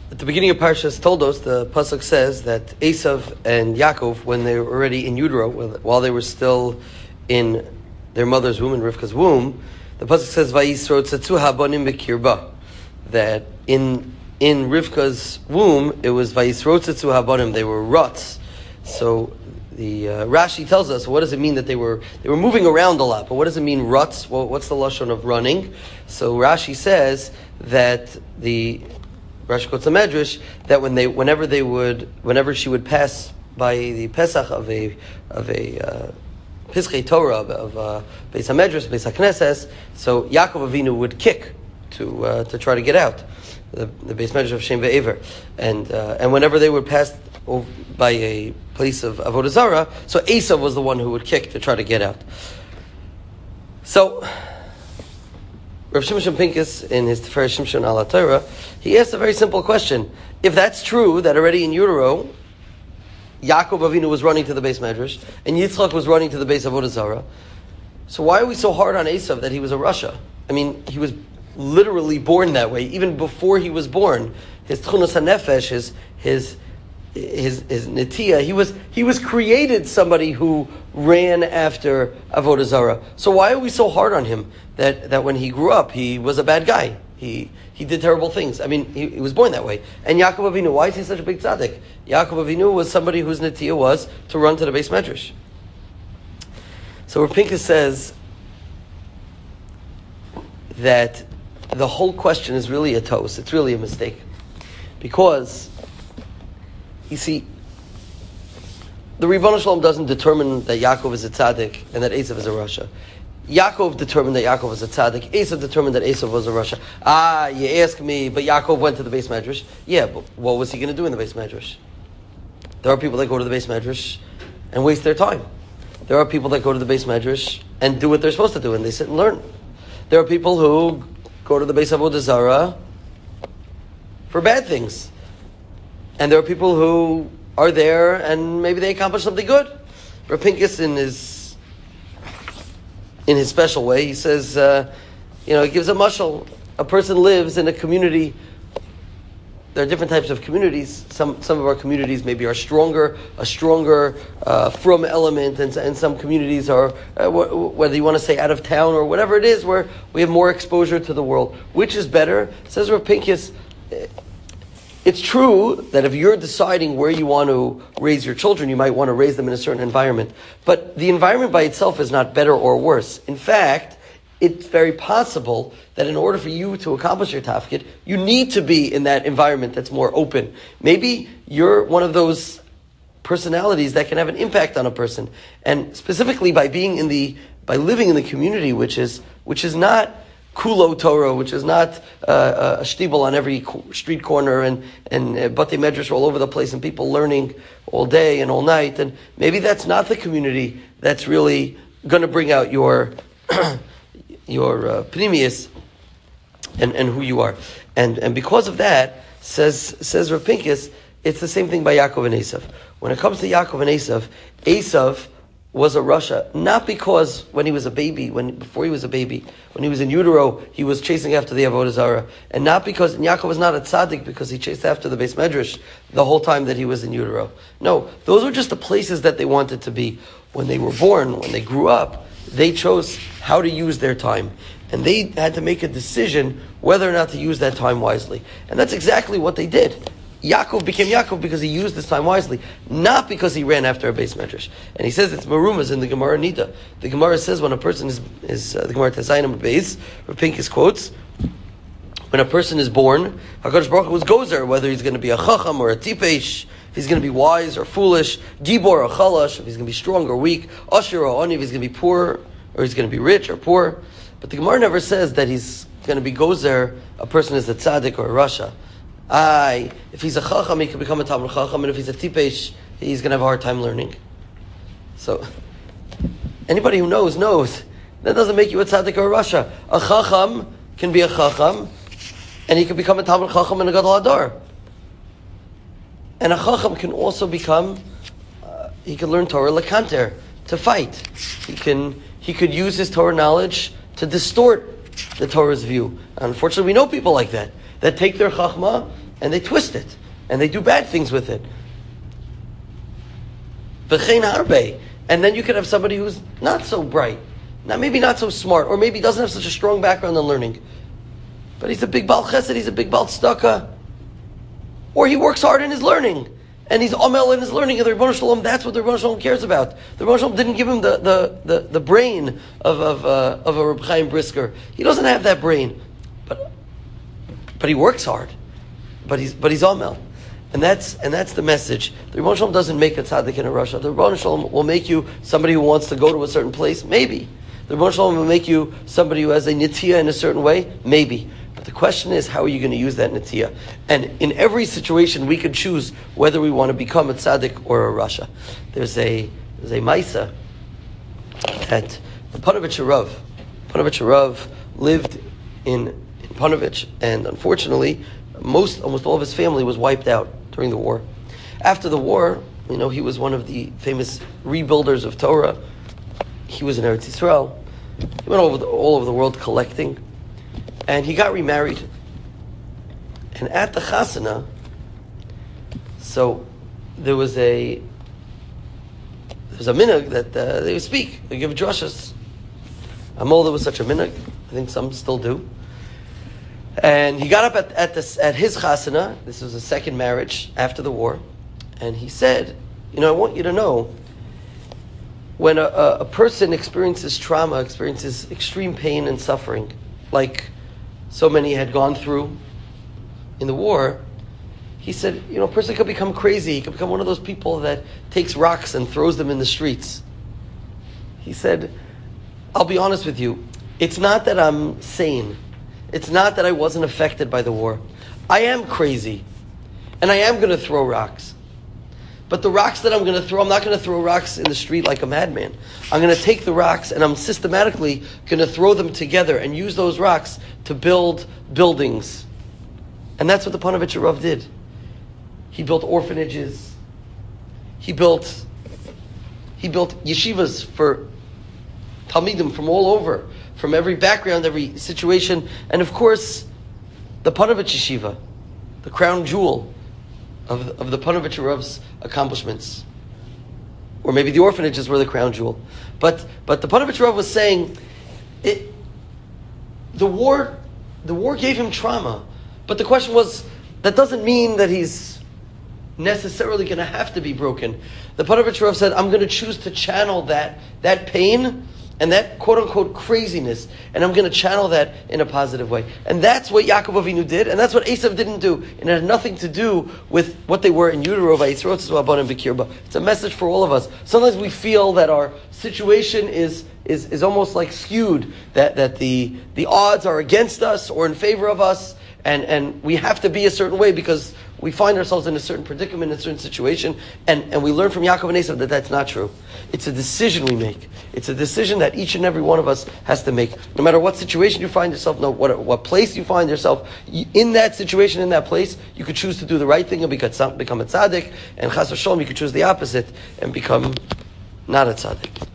At the beginning of Parshas Toldos, the pasuk says that Esav and Yaakov, when they were already in utero, while they were still in their mother's womb, in Rivka's womb, the pasuk says Vayisro tzatzu habonim b'kirba, that in Rivka's womb it was Vayisro tzatzu habonim, they were ruts. So the Rashi tells us, what does it mean that they were moving around a lot? But what does it mean ruts? Well, what's the lashon of running? So Rashi says that Rashi quotes the Medrash that whenever she would pass by the Pesach of a Pischei Torah of Beis HaMedrash, Beis HaKnesses, so Yaakov Avinu would kick to try to get out the Beis Medrash of Shem Ve'ever, and whenever they would pass by a place of Avodah Zarah, so Esav was the one who would kick to try to get out. So Rav Shimshon Pincus, in his Tiferes Shimshon Al HaTorah, he asked a very simple question. If that's true, that already in utero, Yaakov Avinu was running to the Beis Medrash, and Yitzchak was running to the Beis Avodah Zarah, so why are we so hard on Esav that he was a Rasha? I mean, he was literally born that way. Even before he was born, his Tchunas HaNefesh, his Netiya, he was created somebody who ran after Avodah Zarah. So why are we so hard on him that when he grew up he was a bad guy? He did terrible things. I mean, he was born that way. And Yaakov Avinu, why is he such a big tzaddik? Yaakov Avinu was somebody whose Netiya was to run to the Beis Medrash. So Rav Pincus says that the whole question is really a toast. It's really a mistake. Because you see, the Ribono Shel Olam doesn't determine that Yaakov is a tzaddik and that Esav is a rasha. Yaakov determined that Yaakov was a tzaddik. Esav determined that Esav was a rasha. You ask me, but Yaakov went to the Beis Medrash. Yeah, but what was he going to do in the Beis Medrash? There are people that go to the Beis Medrash and waste their time. There are people that go to the Beis Medrash and do what they're supposed to do, and they sit and learn. There are people who go to the Beis Avodah Zarah for bad things. And there are people who are there and maybe they accomplish something good. Rav Pincus, in his special way, he says, he gives a mashal. A person lives in a community. There are different types of communities. Some of our communities maybe are a stronger from element, and some communities are, whether you want to say out of town or whatever it is, where we have more exposure to the world. Which is better? Says Rav Pincus, it's true that if you're deciding where you want to raise your children, you might want to raise them in a certain environment. But the environment by itself is not better or worse. In fact, it's very possible that in order for you to accomplish your tafkid, you need to be in that environment that's more open. Maybe you're one of those personalities that can have an impact on a person. And specifically by living in the community, which is not Kulo Torah, which is not a shtibel on every street corner and Batei Medrash all over the place and people learning all day and all night. And maybe that's not the community that's really going to bring out your pnimius and who you are. And because of that, says Rav Pincus, it's the same thing by Yaakov and Esav. When it comes to Yaakov and Esav was a rasha, not because when he was a baby, before he was a baby, when he was in utero, he was chasing after the Avodah Zarah, and not because Yaakov was not a tzaddik because he chased after the Beis Medrash the whole time that he was in utero. No, those were just the places that they wanted to be. When they were born, when they grew up, they chose how to use their time, and they had to make a decision whether or not to use that time wisely. And that's exactly what they did. Yaakov became Yaakov because he used his time wisely, not because he ran after a Beis Medrash. And he says it's marumas in the Gemara Nida. The Gemara says when a person is the Gemara Tezayim Beis, Rav Pincus quotes, when a person is born, HaKadosh Baruch Hu was gozer, whether he's going to be a chacham or a tipesh, if he's going to be wise or foolish, gibor or chalash, if he's going to be strong or weak, asher or ani, if he's going to be poor or he's going to be rich or poor. But the Gemara never says that he's going to be gozer, a person is a tzaddik or a rasha. If he's a chacham, he can become a talmid chacham, and if he's a tipesh, he's going to have a hard time learning. So, anybody who knows, that doesn't make you a tzaddik or a rasha. A chacham can be a chacham, and he can become a talmid chacham and a gadol hador. And a chacham can also become, he can learn Torah lekanter, to fight. He could use his Torah knowledge to distort the Torah's view. Unfortunately, we know people like that take their chachma and they twist it, and they do bad things with it. V'chein harbe. And then you could have somebody who's not so bright, maybe not so smart, or maybe doesn't have such a strong background in learning. But he's a big Baal Chesed, he's a big Baal Tzedakah. Or he works hard in his learning, and he's Amel in his learning, and the Rebbeinu Shalom, that's what the Rebbeinu Shalom cares about. The Rebbeinu Shalom didn't give him the brain of a Reb Chaim Brisker. He doesn't have that brain. But he works hard. But he's Amel. And that's the message. The Rebbeinu Shalom doesn't make a tzaddik in a Russia. The Rebbeinu Shalom will make you somebody who wants to go to a certain place, maybe. The Rebbeinu Shalom will make you somebody who has a nitiyah in a certain way, maybe. But the question is, how are you going to use that nitiyah? And in every situation, we can choose whether we want to become a tzaddik or a Rasha. There's a Maisa that the Panovich Rav lived in Panovich, and unfortunately, almost all of his family was wiped out during the war. After the war, he was one of the famous rebuilders of Torah. He was in Eretz Yisrael. He went all over the world collecting. And he got remarried. And at the chasana, so there was a minhag that they would speak, they give drushes. Amol, there was such a minhag. I think some still do. And he got up at his chasana. This was his second marriage after the war, and he said, I want you to know, when a person experiences trauma, experiences extreme pain and suffering, like so many had gone through in the war, he said, a person could become crazy. He could become one of those people that takes rocks and throws them in the streets. He said, I'll be honest with you, it's not that I'm sane. It's not that I wasn't affected by the war. I am crazy, and I am going to throw rocks. But the rocks that I'm going to throw, I'm not going to throw rocks in the street like a madman. I'm going to take the rocks, and I'm systematically going to throw them together and use those rocks to build buildings. And that's what the Panovich Rav did. He built orphanages. He built yeshivas for Talmidim from all over, from every background, every situation, and of course, the Panovich Yeshiva, the crown jewel of the Panovich Rav's accomplishments. Or maybe the orphanages were the crown jewel. But the Panovich Rav was saying, the war gave him trauma. But the question was, that doesn't mean that he's necessarily going to have to be broken. The Panovich Rav said, I'm going to choose to channel that pain and that quote-unquote craziness, and I'm going to channel that in a positive way. And that's what Yaakov Avinu did, and that's what Esav didn't do. And it had nothing to do with what they were in utero. It's a message for all of us. Sometimes we feel that our situation is almost like skewed, that the odds are against us or in favor of us, and we have to be a certain way because we find ourselves in a certain predicament, in a certain situation, and we learn from Yaakov and Esav that that's not true. It's a decision we make. It's a decision that each and every one of us has to make. No matter what situation you find yourself, no what place you find yourself, in that situation, in that place, you could choose to do the right thing and become a tzaddik, and chas v'sholom, you could choose the opposite and become not a tzaddik.